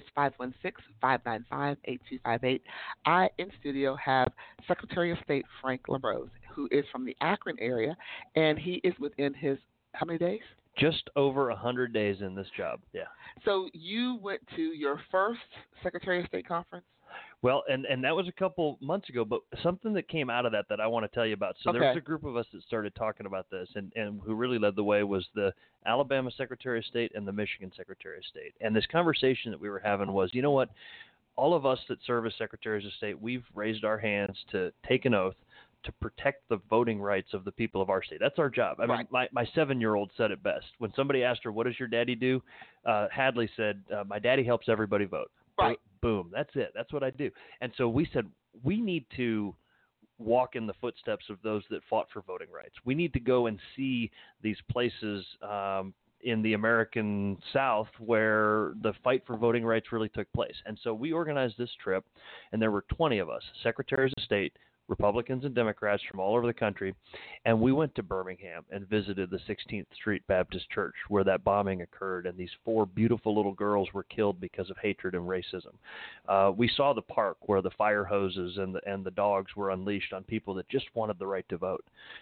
516-595-8258. I, in studio, have Secretary of State Frank LaRose, who is from the Akron area, and he is within his, how many days? Just over 100 days in this job. Yeah. So you went to your first Secretary of State conference? Well, and that was a couple months ago, but something that came out of that I want to tell you about. So there was a group of us that started talking about this, and who really led the way was the Alabama Secretary of State and the Michigan Secretary of State. And this conversation that we were having was, you know what, all of us that serve as Secretaries of State, we've raised our hands to take an oath to protect the voting rights of the people of our state. That's our job. I mean, my 7-year-old said it best. When somebody asked her, what does your daddy do? Hadley said, my daddy helps everybody vote. Right. Boom. That's it. That's what I do. And so we said, we need to walk in the footsteps of those that fought for voting rights. We need to go and see these places in the American South where the fight for voting rights really took place. And so we organized this trip, and there were 20 of us, Secretaries of State, Republicans and Democrats from all over the country, and we went to Birmingham and visited the 16th Street Baptist Church where that bombing occurred, and these 4 beautiful little girls were killed because of hatred and racism. We saw the park where the fire hoses and the dogs were unleashed on people that just wanted the right to vote.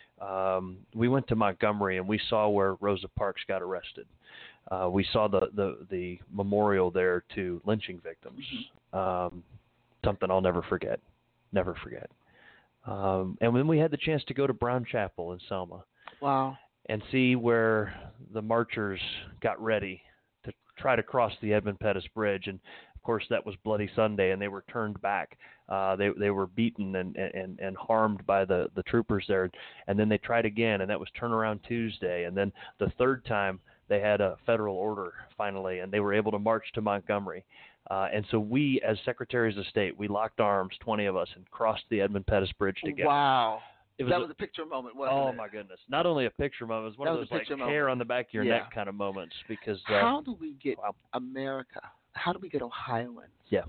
We went to Montgomery, and we saw where Rosa Parks got arrested. We saw the memorial there to lynching victims. Something I'll never forget. Never forget. And then we had the chance to go to Brown Chapel in Selma. Wow. And see where the marchers got ready to try to cross the Edmund Pettus Bridge. And, of course, that was Bloody Sunday, and they were turned back. They were beaten and harmed by the troopers there. And then they tried again, and that was Turnaround Tuesday. And then the third time they had a federal order finally, and they were able to march to Montgomery. And so we, as Secretaries of State, we locked arms, 20 of us, and crossed the Edmund Pettus Bridge together. Wow. That was a picture moment, wasn't it? Oh, my goodness. Not only a picture moment, it was one of those like hair on the back of your neck kind of moments. Because how do we get America, how do we get Ohioans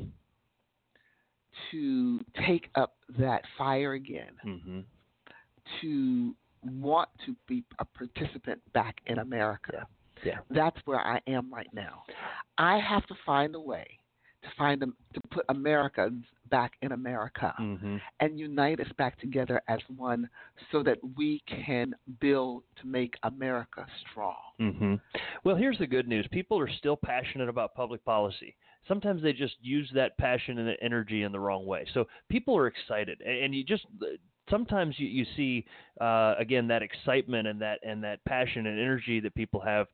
to take up that fire again, to want to be a participant back in America? Yeah. That's where I am right now. I have to find a way to put Americans back in America and unite us back together as one so that we can build to make America strong. Well, here's the good news. People are still passionate about public policy. Sometimes they just use that passion and energy in the wrong way. So people are excited. And you just sometimes you see again that excitement and that passion and energy that people have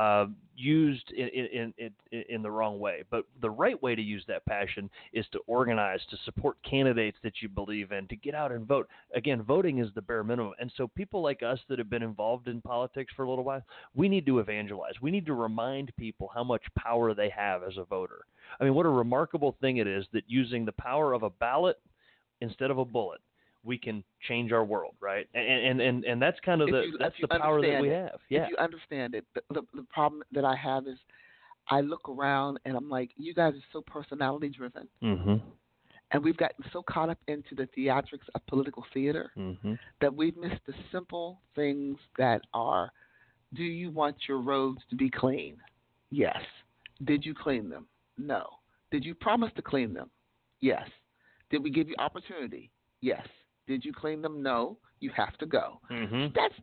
used in the wrong way. But the right way to use that passion is to organize, to support candidates that you believe in, to get out and vote. Again, voting is the bare minimum. And so people like us that have been involved in politics for a little while, we need to evangelize. We need to remind people how much power they have as a voter. I mean, what a remarkable thing it is that using the power of a ballot instead of a bullet, we can change our world, right? And that's kind of that's the power that we have. Yeah. If you understand it, the problem that I have is I look around and I'm like, you guys are so personality driven. Mm-hmm. And we've gotten so caught up into the theatrics of political theater Mm-hmm. that we've missed the simple things that are, do you want your roads to be clean? Yes. Did you clean them? No. Did you promise to clean them? Yes. Did we give you opportunity? Yes. Did you clean them? No. You have to go. Mm-hmm. That's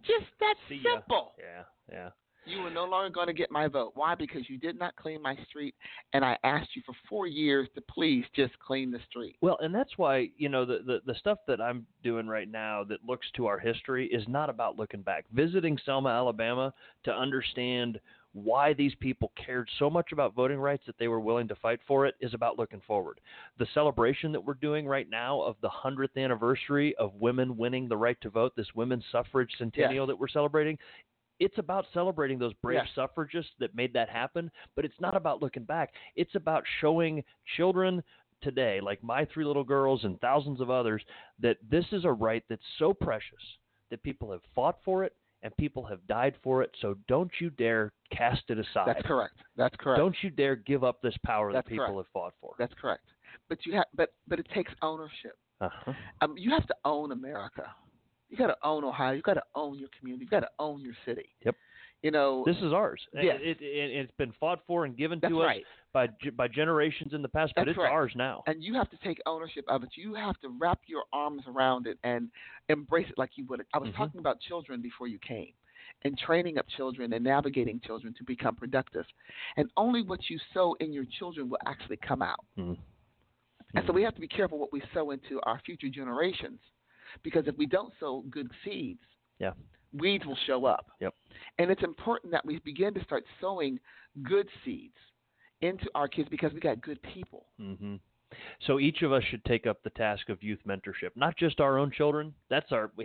simple. Yeah. You are no longer going to get my vote. Why? Because you did not clean my street, and I asked you for 4 years to please just clean the street. Well, and that's why, the stuff that I'm doing right now that looks to our history is not about looking back. Visiting Selma, Alabama, to understand why these people cared so much about voting rights that they were willing to fight for it is about looking forward. The celebration that we're doing right now of the 100th anniversary of women winning the right to vote, this women's suffrage centennial that we're celebrating, it's about celebrating those brave suffragists that made that happen, but it's not about looking back. It's about showing children today, like my 3 little girls and thousands of others, that this is a right that's so precious that people have fought for it and people have died for it. So don't you dare cast it aside. That's correct. Don't you dare give up this power that people have fought for. That's correct. But it takes ownership. Uh-huh. You have to own America. You got to own Ohio. You got to own your community. You got to own your city. Yep. This is ours. Yes. It's been fought for and given to us by generations in the past, but it's ours now. And you have to take ownership of it. You have to wrap your arms around it and embrace it like you would. I was talking about children before you came, and training up children and navigating children to become productive. And only what you sow in your children will actually come out. Mm-hmm. And so we have to be careful what we sow into our future generations, because if we don't sow good seeds, weeds will show up. Yep. And it's important that we begin to start sowing good seeds into our kids, because we got good people. Mm-hmm. So each of us should take up the task of youth mentorship, not just our own children. That's we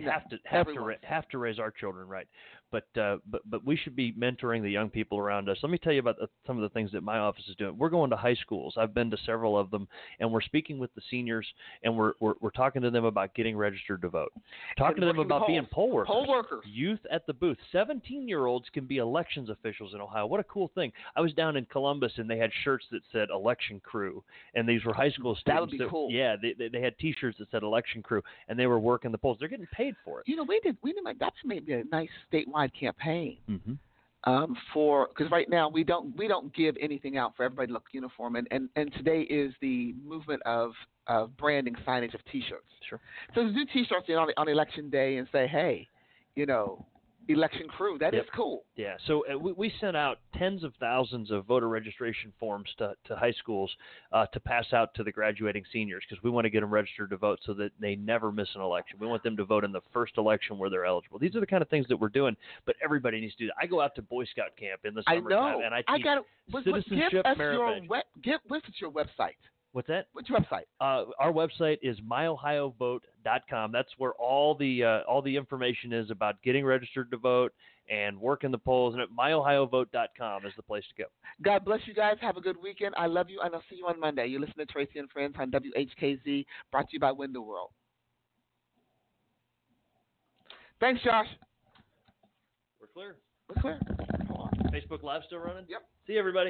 have to raise our children right. But we should be mentoring the young people around us. Let me tell you about some of the things that my office is doing. We're going to high schools. I've been to several of them, and we're speaking with the seniors, and we're talking to them about getting registered to vote. Talking to them about being poll workers. Poll workers. Youth at the booth. 17-year-olds can be elections officials in Ohio. What a cool thing. I was down in Columbus, and they had shirts that said election crew, and these were high school students. That would be cool. Yeah, they had T-shirts that said election crew, and they were working the polls. They're getting paid for it. We did like that's maybe a nice statewide campaign. Mm-hmm. Because right now we don't give anything out for everybody to look uniform, and today is the movement of branding signage of T-shirts. Sure. So to do T-shirts on election day and say, hey, election crew, that is cool. Yeah. So we sent out tens of thousands of voter registration forms to high schools to pass out to the graduating seniors, because we want to get them registered to vote so that they never miss an election. We want them to vote in the first election where they're eligible. These are the kind of things that we're doing, but everybody needs to do that. I go out to Boy Scout camp in the summertime, and I teach citizenship merit badge. What's your website? What's that? What's your website? Our website is myohiovote.com. That's where all the information is about getting registered to vote and working the polls. And at myohiovote.com is the place to go. God bless you guys. Have a good weekend. I love you, and I'll see you on Monday. You listen to Tracy and Friends on WHKZ, brought to you by Window World. Thanks, Josh. We're clear. We're clear. Hold on. Facebook Live still running? Yep. See you, everybody.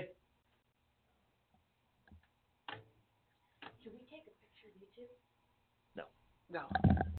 Should we take a picture of you two? No.